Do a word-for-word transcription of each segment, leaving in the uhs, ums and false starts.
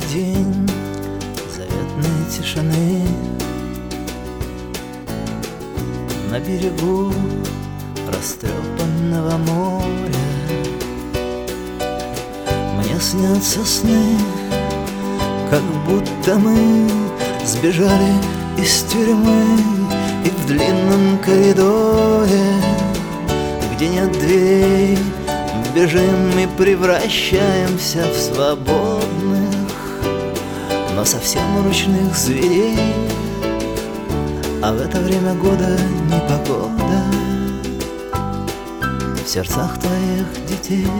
день заветной тишины. На берегу растрепанного моря мне снятся сны, как будто мы сбежали из тюрьмы, и в длинном коридоре, где нет дверей, бежим и превращаемся в свободных, но совсем ручных зверей. А в это время года непогода в сердцах твоих детей.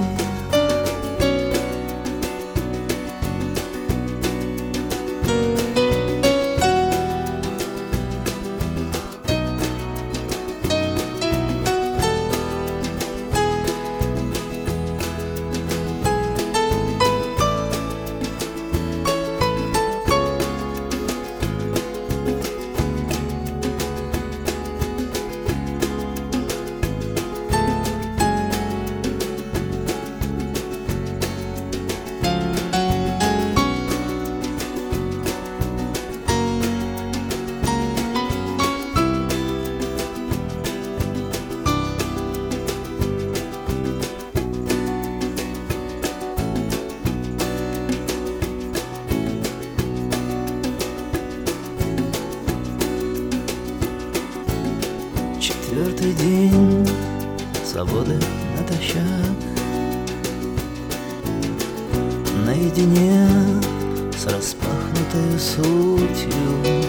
Четвертый день свободы натощак, наедине с распахнутой сутью.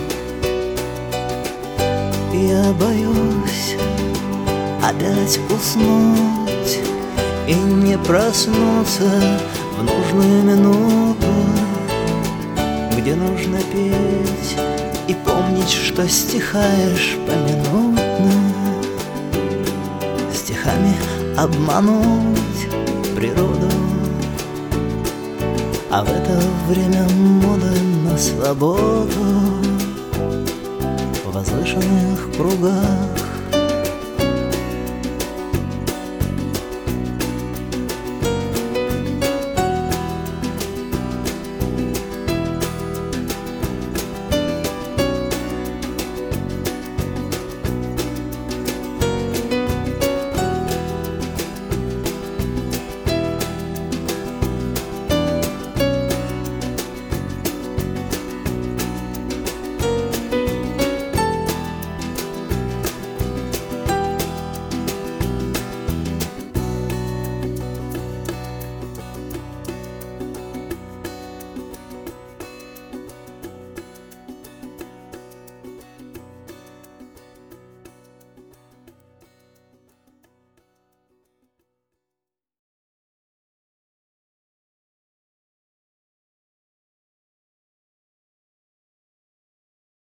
Я боюсь опять уснуть и не проснуться в нужную минуту, где нужно петь и помнить, что стихаешь поминутно, стихами обмануть природу. А в это время мода на свободу в возвышенных кругах